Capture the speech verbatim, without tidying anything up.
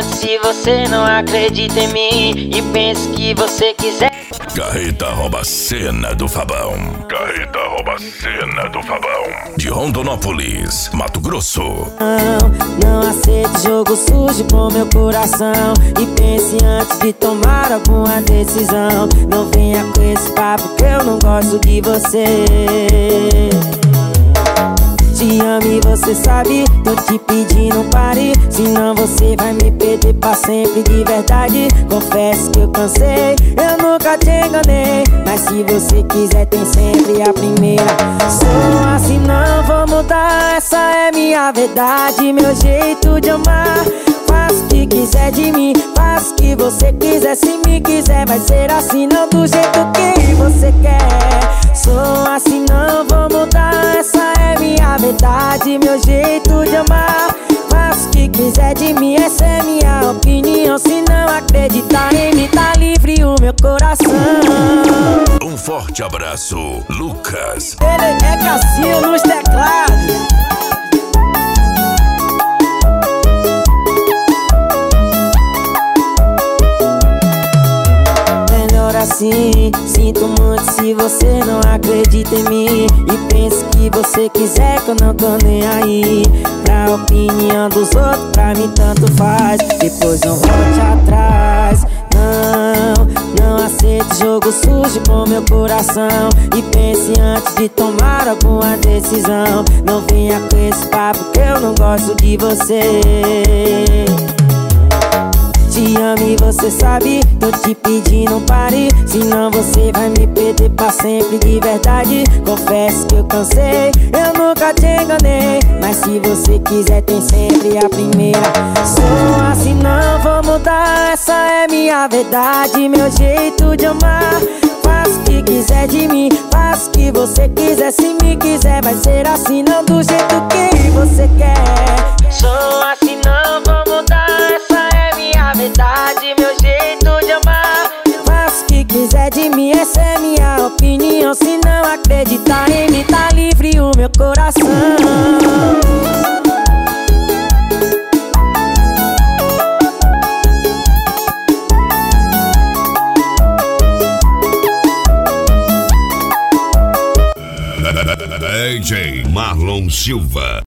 se você não acredita em mim e pensa que você quiser. Carreta rouba cena do Fabão. Carreta rouba cena do Fabão. De Rondonópolis, Mato Grosso. Não, não aceito jogo sujo com meu coração. E pense antes de tomar alguma decisão. Não venha com esse papo que eu não gosto de você. Te amo e você sabe, tô te pedindo pare. Senão você vai me perder pra sempre de verdade. Confesso que eu cansei, eu nunca te enganei. Mas se você quiser tem sempre a primeira. Sou assim, não vou mudar, essa é minha verdade. Meu jeito de amar, faço o que quiser de mim, faço o que você quiser. Se me quiser vai ser assim, não do jeito que você quer. Sou assim, não vou mudar, essa é minha verdade. Meu jeito de amar, faço o que quiser de mim, essa é minha opinião. Se não acreditar em mim, tá livre o meu coração. Um forte abraço, Lucas. Ele é Cassinho nos teclados. Assim, sinto muito se você não acredita em mim e pensa que você quiser que eu não tô nem aí. Pra opinião dos outros, pra mim tanto faz. Depois não volte atrás. Não, não aceito jogo sujo com meu coração. E pense antes de tomar alguma decisão. Não venha com esse papo que eu não gosto de você. Te amo e você sabe, tô te pedindo pare. Senão você vai me perder pra sempre de verdade. Confesso que eu cansei, eu nunca te enganei. Mas se você quiser tem sempre a primeira. Sou assim, não vou mudar, essa é minha verdade. Meu jeito de amar, faço o que quiser de mim, faço o que você quiser. Se me quiser vai ser assim, não do jeito que você quer. Sou assim, não vou mudar, essa é minha verdade. Meu jeito de amar, faço o que quiser de mim, essa é minha opinião. Se não acreditar em mim, tá livre o meu coração. D J Marlon Silva.